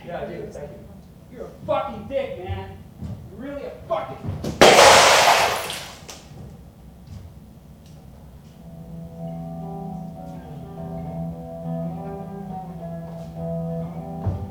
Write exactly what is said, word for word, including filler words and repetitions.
Yeah, dude, thank you. You're a fucking dick, man. You're really a fucking...